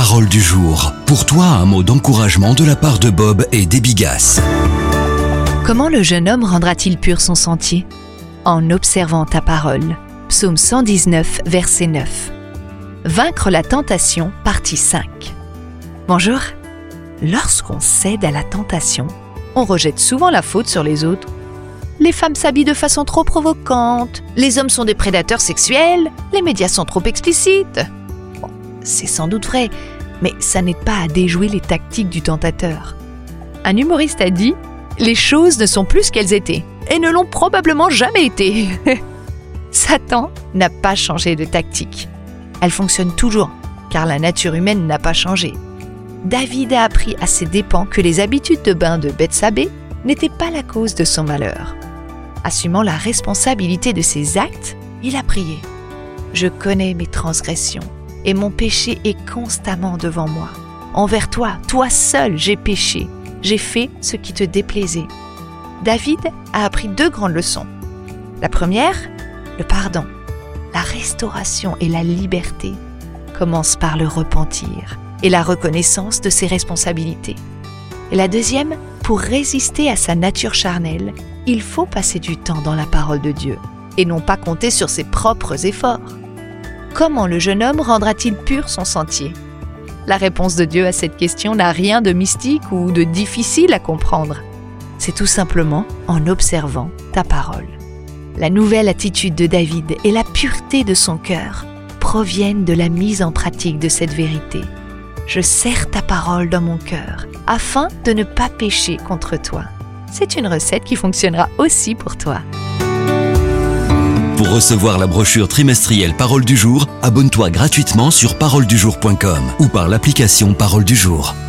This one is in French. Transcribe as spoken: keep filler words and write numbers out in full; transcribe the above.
Parole du jour. Pour toi, un mot d'encouragement de la part de Bob et d'Ebigas. Comment le jeune homme rendra-t-il pur son sentier ? En observant ta parole. Psaume cent dix-neuf, verset neuf. Vaincre la tentation, partie cinq. Bonjour. Lorsqu'on cède à la tentation, on rejette souvent la faute sur les autres. Les femmes s'habillent de façon trop provocante, les hommes sont des prédateurs sexuels, les médias sont trop explicites. Bon, c'est sans doute vrai, mais ça n'aide pas à déjouer les tactiques du tentateur. Un humoriste a dit « Les choses ne sont plus ce qu'elles étaient, et ne l'ont probablement jamais été. » Satan n'a pas changé de tactique. Elle fonctionne toujours, car la nature humaine n'a pas changé. David a appris à ses dépens que les habitudes de bain de Bethsabée n'étaient pas la cause de son malheur. Assumant la responsabilité de ses actes, il a prié. « Je connais mes transgressions, et mon péché est constamment devant moi. Envers toi, toi seul, j'ai péché. J'ai fait ce qui te déplaisait. » David a appris deux grandes leçons. La première, le pardon. La restauration et la liberté commencent par le repentir et la reconnaissance de ses responsabilités. Et la deuxième, pour résister à sa nature charnelle, il faut passer du temps dans la parole de Dieu et non pas compter sur ses propres efforts. Comment le jeune homme rendra-t-il pur son sentier ? La réponse de Dieu à cette question n'a rien de mystique ou de difficile à comprendre. C'est tout simplement en observant ta parole. La nouvelle attitude de David et la pureté de son cœur proviennent de la mise en pratique de cette vérité. Je serre ta parole dans mon cœur afin de ne pas pécher contre toi. C'est une recette qui fonctionnera aussi pour toi. Pour recevoir la brochure trimestrielle Parole du jour, abonne-toi gratuitement sur parole du jour point com ou par l'application Parole du jour.